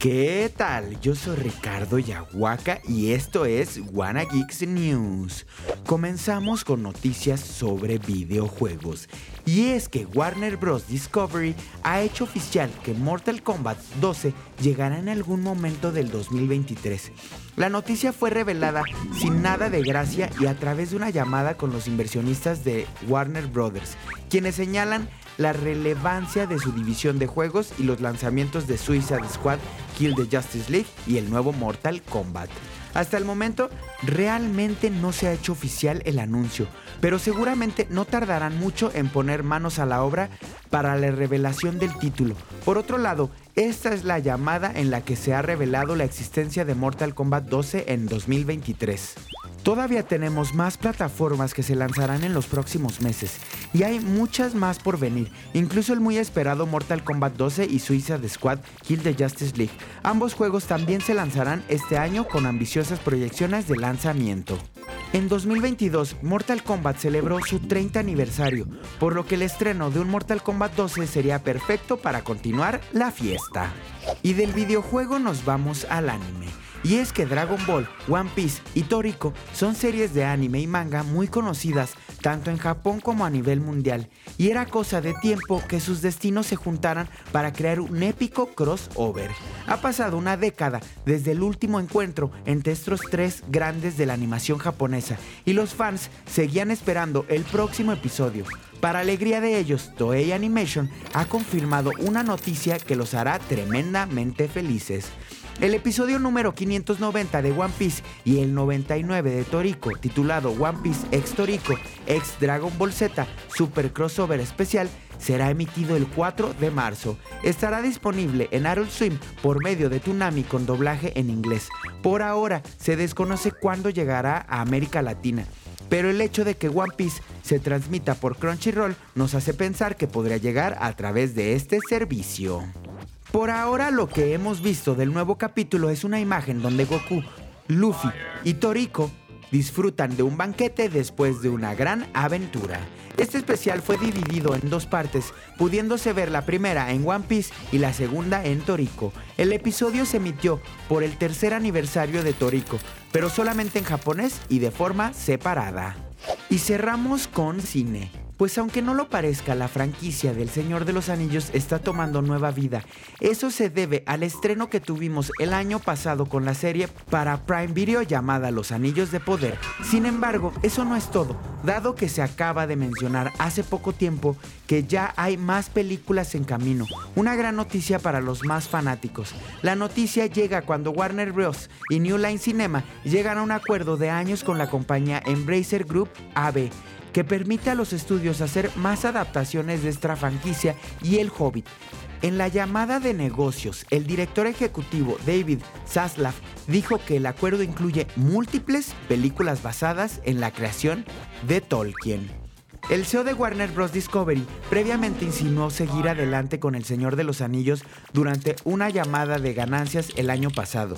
¿Qué tal? Yo soy Ricardo Yahuaca y esto es Wanna Geeks News. Comenzamos con noticias sobre videojuegos. Y es que Warner Bros. Discovery ha hecho oficial que Mortal Kombat 12 llegará en algún momento del 2023. La noticia fue revelada sin nada de gracia y a través de una llamada con los inversionistas de Warner Bros., quienes señalan la relevancia de su división de juegos y los lanzamientos de Suicide Squad, Kill the Justice League y el nuevo Mortal Kombat. Hasta el momento, realmente no se ha hecho oficial el anuncio, pero seguramente no tardarán mucho en poner manos a la obra para la revelación del título. Por otro lado, esta es la llamada en la que se ha revelado la existencia de Mortal Kombat 12 en 2023. Todavía tenemos más plataformas que se lanzarán en los próximos meses y hay muchas más por venir, incluso el muy esperado Mortal Kombat 12 y Suicide Squad Kill the Justice League. Ambos juegos también se lanzarán este año con ambiciosas proyecciones de lanzamiento. En 2022, Mortal Kombat celebró su 30 aniversario, por lo que el estreno de un Mortal Kombat 12 sería perfecto para continuar la fiesta. Y del videojuego nos vamos al anime. Y es que Dragon Ball, One Piece y Toriko son series de anime y manga muy conocidas tanto en Japón como a nivel mundial, y era cosa de tiempo que sus destinos se juntaran para crear un épico crossover. Ha pasado una década desde el último encuentro entre estos tres grandes de la animación japonesa y los fans seguían esperando el próximo episodio. Para alegría de ellos, Toei Animation ha confirmado una noticia que los hará tremendamente felices. El episodio número 590 de One Piece y el 99 de Toriko, titulado One Piece X Toriko X Dragon Ball Z Super Crossover Especial, será emitido el 4 de marzo. Estará disponible en Adult Swim por medio de Toonami con doblaje en inglés. Por ahora, se desconoce cuándo llegará a América Latina, pero el hecho de que One Piece se transmita por Crunchyroll nos hace pensar que podría llegar a través de este servicio. Por ahora, lo que hemos visto del nuevo capítulo es una imagen donde Goku, Luffy y Toriko disfrutan de un banquete después de una gran aventura. Este especial fue dividido en dos partes, pudiéndose ver la primera en One Piece y la segunda en Toriko. El episodio se emitió por el tercer aniversario de Toriko, pero solamente en japonés y de forma separada. Y cerramos con cine. Pues aunque no lo parezca, la franquicia del Señor de los Anillos está tomando nueva vida. Eso se debe al estreno que tuvimos el año pasado con la serie para Prime Video llamada Los Anillos de Poder. Sin embargo, eso no es todo, dado que se acaba de mencionar hace poco tiempo que ya hay más películas en camino. Una gran noticia para los más fanáticos. La noticia llega cuando Warner Bros. Y New Line Cinema llegan a un acuerdo de años con la compañía Embracer Group AB, que permite a los estudios hacer más adaptaciones de esta franquicia y El Hobbit. En la llamada de negocios, el director ejecutivo David Zaslav dijo que el acuerdo incluye múltiples películas basadas en la creación de Tolkien. El CEO de Warner Bros. Discovery previamente insinuó seguir adelante con El Señor de los Anillos durante una llamada de ganancias el año pasado.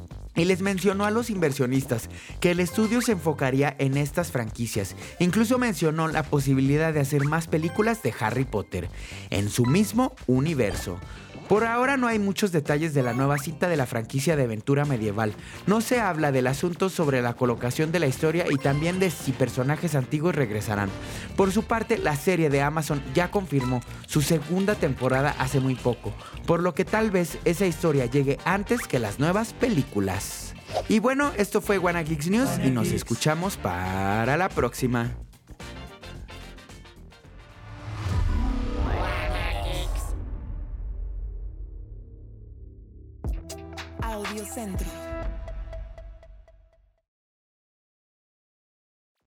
Y les mencionó a los inversionistas que el estudio se enfocaría en estas franquicias. Incluso mencionó la posibilidad de hacer más películas de Harry Potter en su mismo universo. Por ahora no hay muchos detalles de la nueva cinta de la franquicia de aventura medieval. No se habla del asunto sobre la colocación de la historia y también de si personajes antiguos regresarán. Por su parte, la serie de Amazon ya confirmó su segunda temporada hace muy poco, por lo que tal vez esa historia llegue antes que las nuevas películas. Y bueno, esto fue Wanna Geeks News y nos escuchamos para la próxima. Audio Centro.